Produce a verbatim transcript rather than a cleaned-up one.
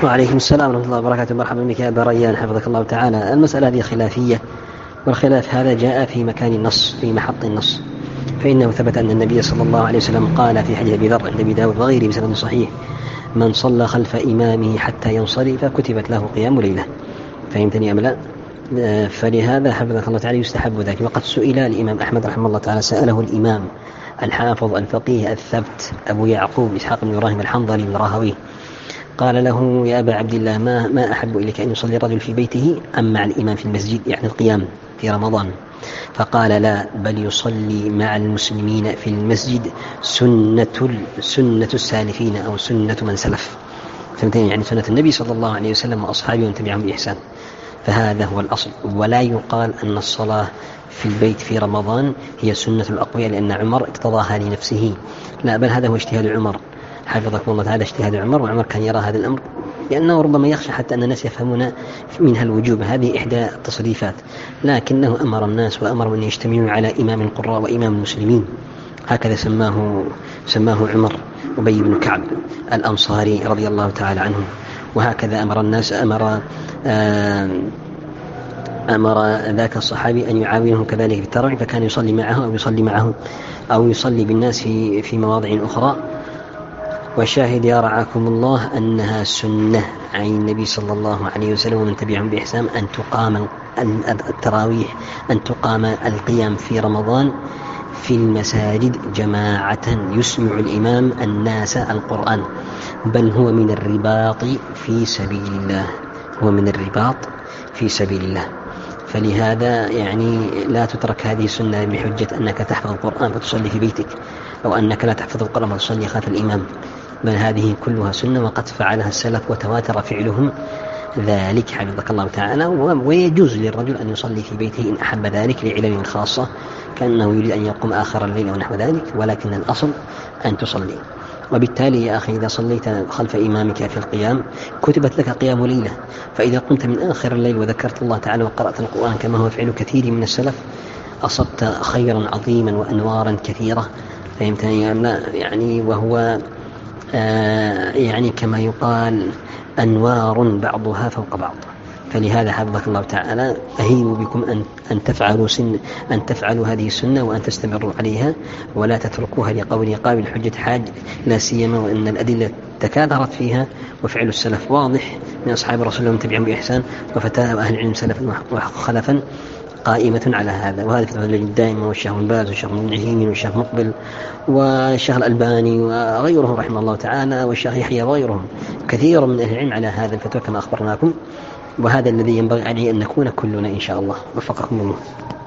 وعليكم السلام ورحمة الله وبركاته. مرحبا بك يا أبا ريان حفظك الله تعالى. المسألة هذه خلافية، والخلاف هذا جاء في مكان النص، في محط النص. فإنه ثبت أن النبي صلى الله عليه وسلم قال في حديث أبي ذر عند أبي داود وغيره بسند صحيح: من صلى خلف إمامه حتى ينصرف كتبت له قيام ليلة. فهمتني أم لا؟ فلهذا حفظك الله تعالى يستحب ذلك. وقد سئل الإمام أحمد رحمه الله تعالى، سأله الإمام الحافظ الفقيه الثبت أبو يعقوب إسحاق بن إبراهيم الحنظلي الراهوي، قال له: يا أبا عبد الله، ما, ما أحب إليك أن يصلي الرجل في بيته أم مع الإمام في المسجد، يعني القيام في رمضان؟ فقال: لا، بل يصلي مع المسلمين في المسجد سنة سنة السالفين أو سنة من سلف. فهمتني؟ يعني سنة النبي صلى الله عليه وسلم وأصحابه ومن تبعهم بإحسان. فهذا هو الأصل. ولا يقال أن الصلاة في البيت في رمضان هي سنة الأقوياء لأن عمر اقتضاها لنفسه، لا، بل هذا هو اجتهاد عمر حفظكم الله تعالى، اجتهاد عمر. وعمر كان يرى هذا الأمر لأنه ربما يخشى حتى أن الناس يفهمون منها الوجوب، هذه إحدى التصريفات، لكنه أمر الناس وأمر أن يجتمعوا على إمام القراء وإمام المسلمين، هكذا سماه سماه عمر أبي بن كعب الأنصاري رضي الله تعالى عنه. وهكذا أمر الناس، أمر أمر ذاك الصحابي أن يعاونه كذلك في التراويح، فكان يصلي معه أو يصلي معه أو يصلي بالناس في في مواضع أخرى. وشاهد يا رعاكم الله أنها سنة عن النبي صلى الله عليه وسلم ومن تبعهم بإحسان أن تقام التراويح، أن تقام القيام في رمضان في المساجد جماعة يسمع الإمام الناس القرآن، بل هو من الرباط في سبيل الله، هو من الرباط في سبيل الله. فلهذا يعني لا تترك هذه السنة بحجة أنك تحفظ القرآن فتصلي في بيتك، أو أنك لا تحفظ القرآن فتصلي خلف الإمام، بل هذه كلها سنة وقد فعلها السلف وتواتر فعلهم ذلك حفظك الله تعالى. ويجوز للرجل أن يصلي في بيته إن أحب ذلك لعلل خاصة، كأنه يريد أن يقوم آخر الليل أو نحو ذلك، ولكن الأصل أن تصلي. وبالتالي يا أخي إذا صليت خلف إمامك في القيام كتبت لك قيام ليلة، فإذا قمت من آخر الليل وذكرت الله تعالى وقرأت القرآن كما هو فعل كثير من السلف أصبت خيرا عظيما وأنوارا كثيرة. فهمتني؟ يعني وهو آه يعني كما يقال أنوار بعضها فوق بعض. فلهذا حفظك الله تعالى أهيب بكم أن أن تفعلوا سن أن تفعلوا هذه السنة وأن تستمروا عليها ولا تتركوها لقول قابل حجة حاج، لا سيما وأن الأدلة تكاثرت فيها، وفعل السلف واضح من أصحاب رسول الله ومتبعهم بإحسان وفتاة أهل العلم سلفا وخلفا قائمة على هذا. وهذا فتوى اللجنة دائما، والشيخ بن باز والشيخ بن عثيمين والشيخ مقبل والشيخ الألباني وغيرهم رحمه الله تعالى والشيخ يحيى وغيرهم، كثير من أهل العلم على هذا الفتوى كما أخبرناكم. وهذا الذي ينبغي عليه أن نكون كلنا إن شاء الله. وفقكم الله.